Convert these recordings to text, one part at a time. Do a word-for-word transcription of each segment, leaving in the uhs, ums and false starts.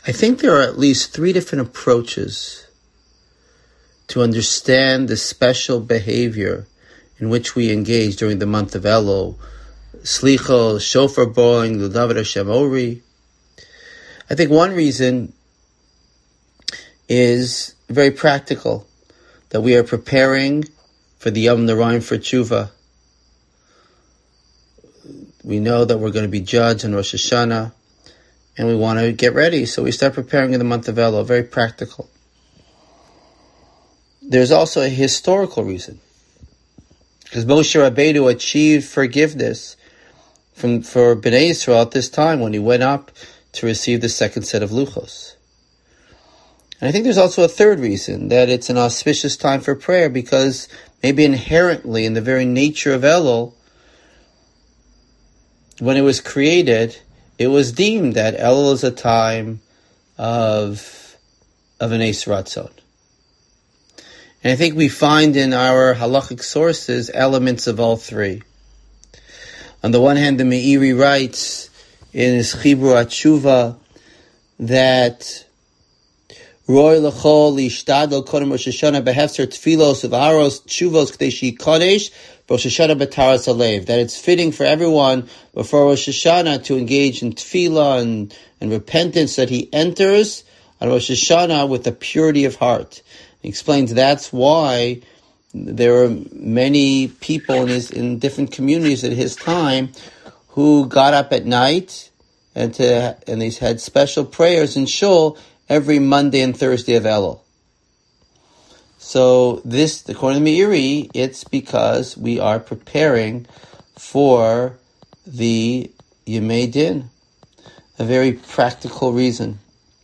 I think there are at least three different approaches to understand the special behavior in which we engage during the month of Elul. Slichos, shofar blowing, L'David Hashem Ori. I think one reason is very practical, that we are preparing for the Yom Naraim for Tshuva. We know that we're going to be judged on Rosh Hashanah, and we want to get ready, so we start preparing in the month of Elul. Very practical. There's also a historical reason, because Moshe Rabbeinu achieved forgiveness from for Bnei Yisrael at this time when he went up to receive the second set of Luchos. And I think there's also a third reason, that it's an auspicious time for prayer, because maybe inherently in the very nature of Elul, when it was created, it was deemed that Elul is a time of, of an Eis Ratzon. And I think we find in our halachic sources elements of all three. On the one hand, the Meiri writes in his Chibur HaTshuva that Roy L'chol L'ishtadol Kodem Rosh Hashanah Behefzer Tfilos V'haros Tshuvos K'dei She'Kodesh Rosh Hashanah B'Taras Alev, that it's fitting for everyone before Rosh Hashanah to engage in tefillah and, and repentance, that he enters on Rosh Hashanah with a purity of heart. He explains that's why there are many people in his in different communities at his time who got up at night and to and they had special prayers in shul every Monday and Thursday of Elul. So this, according to Meiri, it's because we are preparing for the Yemei Din. A very practical reason.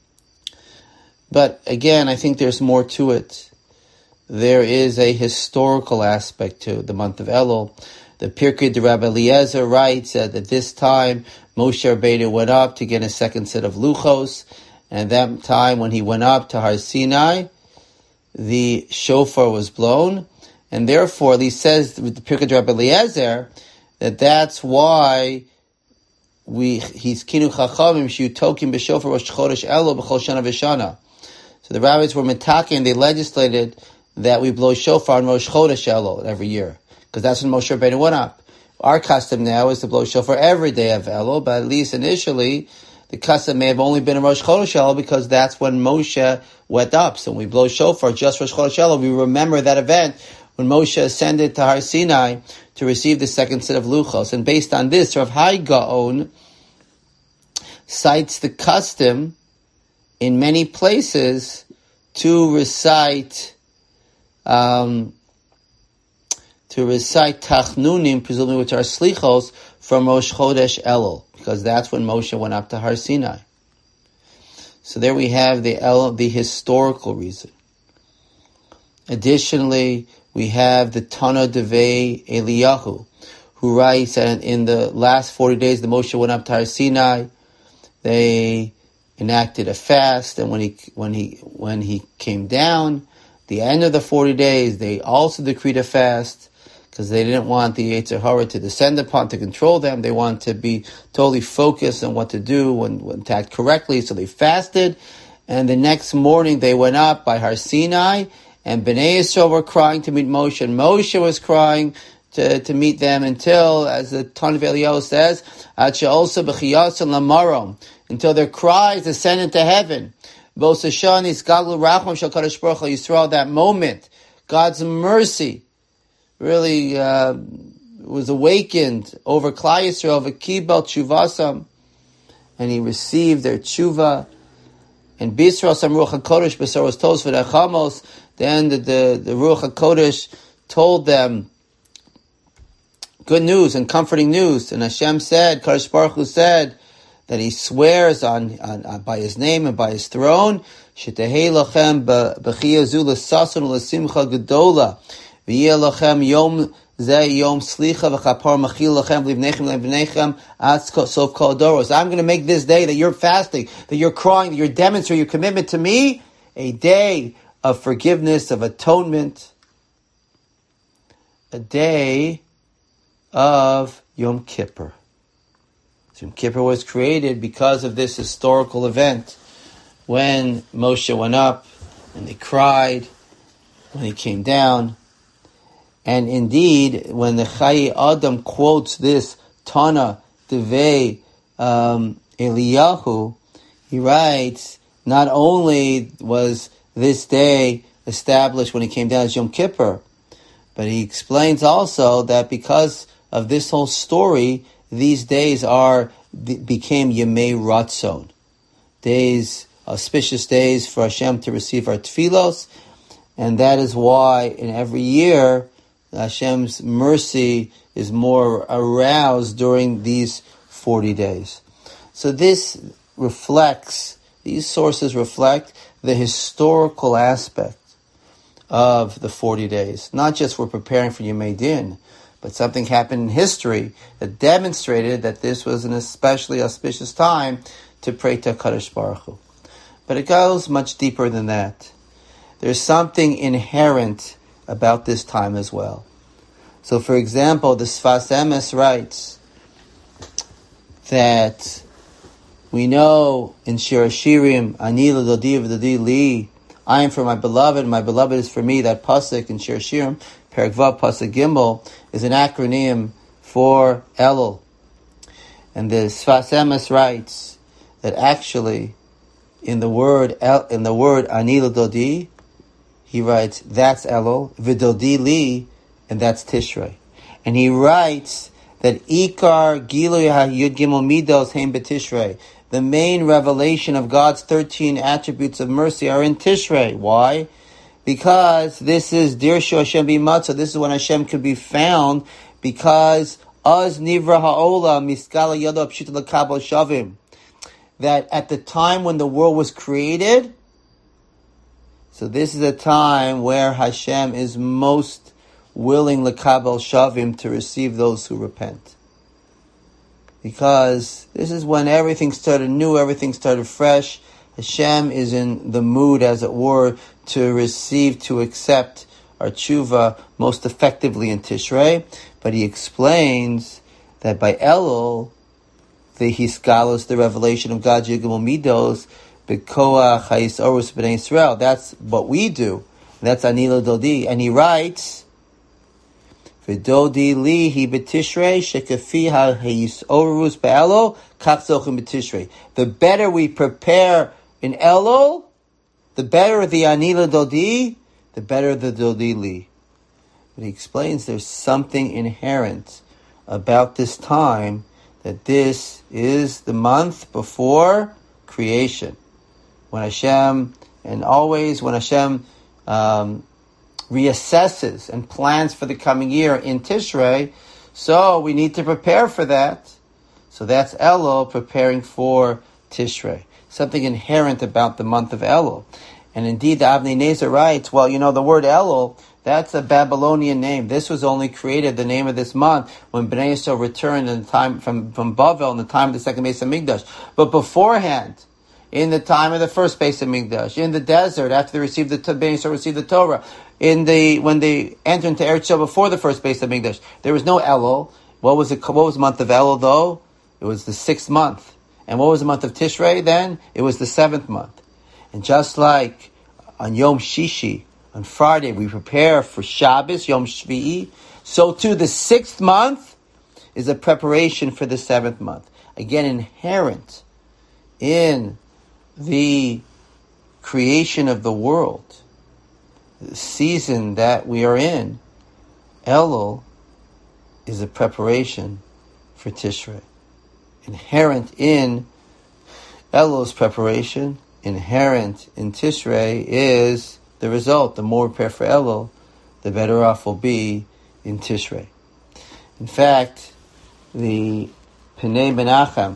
But again, I think there's more to it. There is a historical aspect to the month of Elul. The Pirkei de Rabbi Eliezer writes that at this time, Moshe Rabbeinu went up to get a second set of Luchos. And at that time, when he went up to Har Sinai, the shofar was blown. And therefore, he says with the Pirkei de Rabbi Eliezer that that's why we he's kinu chachamim shiutokim b'shofar rosh chodesh Elul b'chol shana v'shana. So the rabbis were mitaking, and they legislated that we blow shofar on Rosh Chodesh Elul every year, because that's when Moshe Rabbeinu went up. Our custom now is to blow shofar every day of Elul, but at least initially, the custom may have only been in Rosh Chodesh Elul, because that's when Moshe went up. So when we blow shofar just Rosh Chodesh Elul, we remember that event when Moshe ascended to Har Sinai to receive the second set of Luchos. And based on this, Rav Hai Gaon cites the custom in many places to recite um, to recite Tachnunim, presumably which are Slichos, from Rosh Chodesh Elul, because that's when Moshe went up to Har Sinai. So there we have the El, the historical reason. Additionally, we have the Tana Devei Eliyahu, who writes that in the last forty days the Moshe went up to Har Sinai, they enacted a fast, and when he when he when he came down, the end of the forty days, they also decreed a fast, because they didn't want the Yetzer Hara to descend upon, to control them. They wanted to be totally focused on what to do and, and to act correctly, so they fasted. And the next morning they went up by Har Sinai, and Bnei Yisrael were crying to meet Moshe, and Moshe was crying to, to meet them until, as the Tana Eliyahu says, Ad she'olsa b'chiyason lamarom, until their cries ascended to heaven. Bosashan isgaglu racham shel kadosh baruch hu Yisrael, that moment, God's mercy really uh, was awakened over Klal Yisrael, v'kibel tshuvasam, and he received their tshuva. And B'Yisrael sam Ruach HaKodesh b'saros tos v'nechamos, then the, the, the Ruach HaKodesh told them good news and comforting news. And Hashem said, Kadosh Baruch Hu said, that he swears on, on, on by his name and by his throne, Shetehei lachem b'chiyah zu l'sason l'simcha gedola, v'yeh lachem yom zeh yom slicha v'chapar machil lachem v'livnechem v'livnechem ad sof kol doros. I'm going to make this day that you're fasting, that you're crying, that you're demonstrating your commitment to me, a day of forgiveness, of atonement, a day of Yom Kippur. Yom Kippur was created because of this historical event when Moshe went up and they cried when he came down. And indeed, when the Chayei Adam quotes this Tana Devei um, Eliyahu, he writes, not only was this day established when he came down as Yom Kippur, but he explains also that because of this whole story, these days are became Yemei Ratzon, days, auspicious days for Hashem to receive our tefillos, and that is why in every year Hashem's mercy is more aroused during these forty days. So this reflects, these sources reflect the historical aspect of the forty days. Not just we're preparing for Yemei Din, but something happened in history that demonstrated that this was an especially auspicious time to pray to HaKadosh Baruch Hu. But it goes much deeper than that. There's something inherent about this time as well. So, for example, the Sfas Emes writes that we know in Shir Hashirim, Ani l'dodi v'dodi li, I am for my beloved, my beloved is for me. That pasuk in Shir Hashirim, Perek Vav pasuk Gimel, is an acronym for Elul. And the Sfas Emes writes that actually, in the word El, in the word Ani l'dodi, he writes that's Elul, v'dodi li, and that's Tishrei. And he writes that Ikar Gilui HaYud Gimel Midos Heim B'Tishrei. The main revelation of God's thirteen attributes of mercy are in Tishrei. Why? Because this is Dirshu Hashem B'Matzah. This is when Hashem could be found. Because Az Nivra Ha'ola Miskala Yado Pshita L'Kabel Shavim. That at the time when the world was created, so this is a time where Hashem is most willing L'Kabel Shavim to receive those who repent. Because this is when everything started new, everything started fresh. Hashem is in the mood, as it were, to receive, to accept our tshuva most effectively in Tishrei. But he explains that by Elul, the Hiskalos, the revelation of God's Yigmul Midos, B'koach Ha'is Orus B'nai Yisrael. That's what we do. That's Ani l'dodi. And he writes, V'dodi li hi b'tishrei shekafi ha'his orus be'elul kach zochim b'tishrei. The better we prepare in Elul, the better the Ani l'dodi, the better the dodi li. But he explains there's something inherent about this time, that this is the month before creation. When Hashem, and always when Hashem um, reassesses and plans for the coming year in Tishrei, so we need to prepare for that. So that's Elul, preparing for Tishrei. Something inherent about the month of Elul. And indeed, the Avnei Nezer writes, well, you know, the word Elul, that's a Babylonian name. This was only created, the name of this month, when Bnei Yisrael returned in the time from, from Bavel in the time of the second Beis Hamikdash. But beforehand, in the time of the first Beis Hamikdash, in the desert, after they received the Bnei Yisrael received the Torah, in the when they entered into Eretz Yisrael before the first Beis Hamikdash, there was no Elul. What was it? What was the month of Elul though? It was the sixth month. And what was the month of Tishrei then? It was the seventh month. And just like on Yom Shishi, on Friday, we prepare for Shabbos, Yom Shvi'i, so too the sixth month is a preparation for the seventh month. Again, inherent in the creation of the world, the season that we are in, Elul is a preparation for Tishrei. Inherent in Elul's preparation, inherent in Tishrei is the result. The more we prepare for Elul, the better off we'll be in Tishrei. In fact, the Pnei Menachem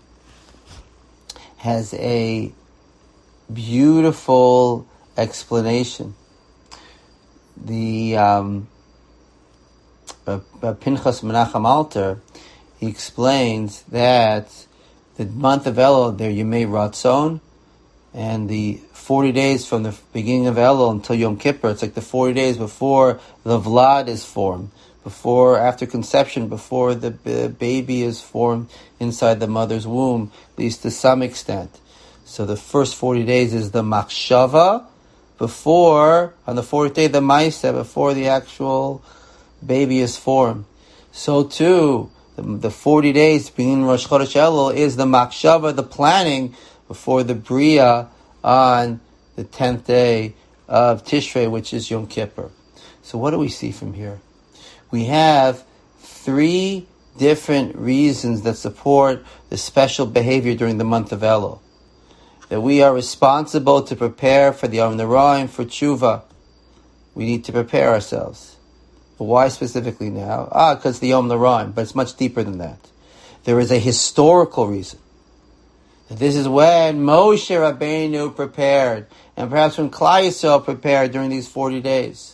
has a beautiful explanation. The um, uh, uh, Pinchas Menachem Alter, he explains that the month of Elul, they're Yemei Ratzon, and the forty days from the beginning of Elul until Yom Kippur, it's like the forty days before the Vlad is formed, before, after conception, before the b- baby is formed inside the mother's womb, at least to some extent. So the first forty days is the Machshava, before, on the fourth day, the Maisa, before the actual baby is formed. So too, the, the forty days between Rosh Chodesh Elul is the Machshava, the planning, before the Bria on the tenth day of Tishrei, which is Yom Kippur. So what do we see from here? We have three different reasons that support the special behavior during the month of Elul. That we are responsible to prepare for the Yom Noraim, for Tshuva. We need to prepare ourselves. But why specifically now? Ah, because the Yom Noraim, but it's much deeper than that. There is a historical reason. This is when Moshe Rabbeinu prepared, and perhaps when Klal Yisrael prepared during these forty days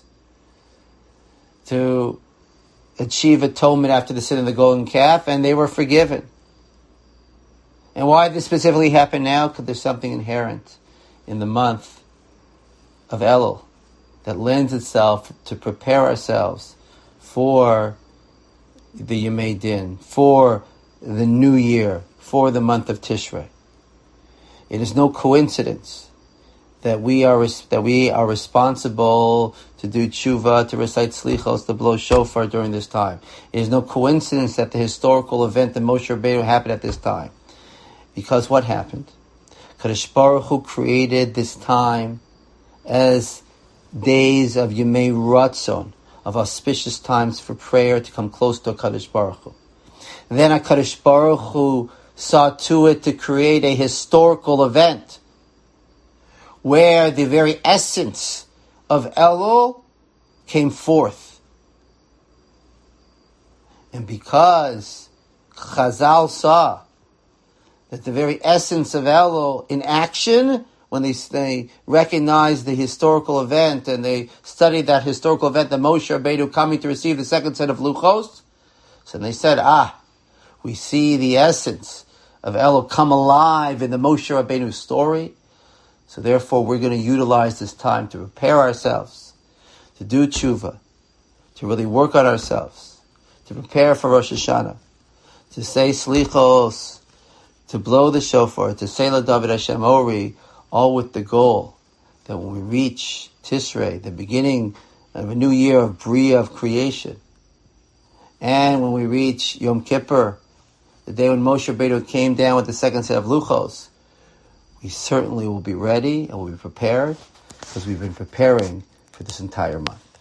to achieve atonement after the sin of the golden calf, and they were forgiven. And why did this specifically happen now? Because there's something inherent in the month of Elul that lends itself to prepare ourselves for the Yemei Din, for the new year, for the month of Tishrei. It is no coincidence that we are that we are responsible to do tshuva, to recite slichos, to blow shofar during this time. It is no coincidence that the historical event that Moshe Rabbeinu happened at this time. Because what happened? Kadosh Baruch Hu created this time as days of Yemei Ratzon, of auspicious times for prayer to come close to Kadosh Baruch Hu. Then HaKadosh Baruch Hu saw to it to create a historical event where the very essence of Elul came forth. And because Chazal saw that the very essence of Elul in action, when they, they recognized the historical event and they studied that historical event, the Moshe Rabbeinu coming to receive the second set of Luchos, so they said, ah, we see the essence of Elul come alive in the Moshe Rabbeinu story. So therefore, we're going to utilize this time to prepare ourselves, to do tshuva, to really work on ourselves, to prepare for Rosh Hashanah, to say slichos, to blow the shofar, to say La David Hashem Ori, all with the goal that when we reach Tishrei, the beginning of a new year of Bria, of creation, and when we reach Yom Kippur, the day when Moshe Rabbeinu came down with the second set of Luchos, we certainly will be ready and will be prepared because we've been preparing for this entire month.